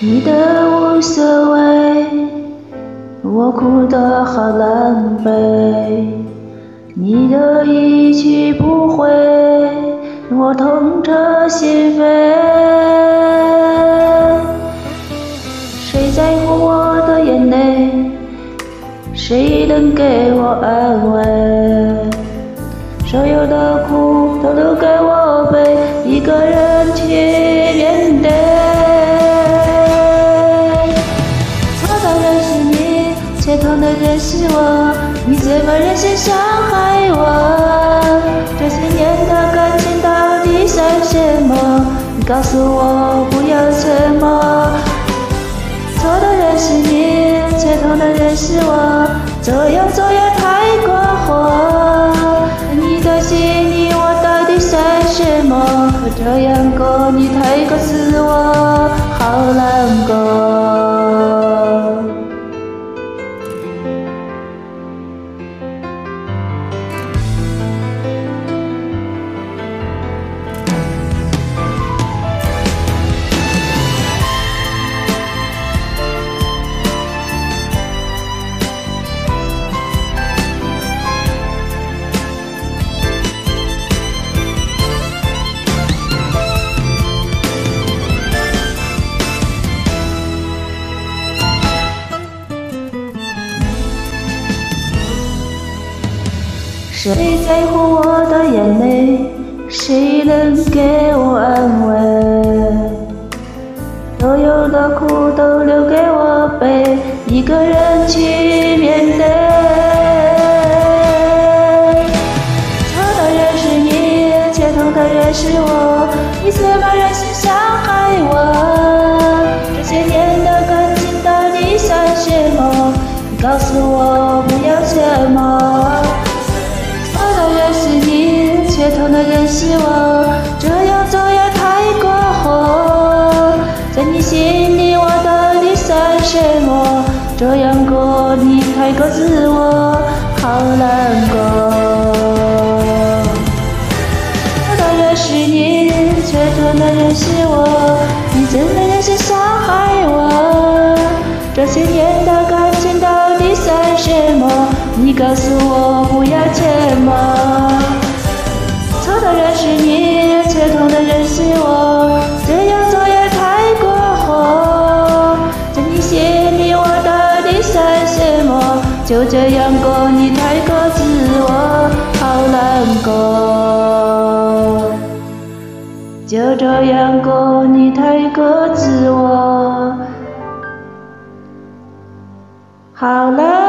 你的无所谓，我哭得好狼狈。你的一去不回，我痛彻心扉。谁在乎我的眼泪？谁能给我安慰？所有的苦都留给我背，一个人去面对。错的人是你，却痛的人是我，你怎么忍心伤害我？这些年的感情到底算什么？你告诉我，不要沉默。错的人是你，却痛的人是我，这样做也太过火。你的心里我到底算什么？可这样过你太过自我，好难过。谁在乎我的眼泪？谁能给我安慰？所有的苦都留给我背，一个人去面对。错的人是你，却痛的人是我，你怎么忍心伤害我？这些年的感情到底算什么？你告诉我，不要沉默。却痛的人是我，这样做也太过火。在你心里我到底算什么？这样过你太过自我，好难过。错的人是你，却痛的人是我，你怎么忍心伤害我？这些年的感情到底算什么？你告诉我，不要沉默。错的人是你，却痛的人是我，这样做也太过火。在你心里我到底算什么？就这样过你太过自我，好难过。就这样过你太过自我，好难过。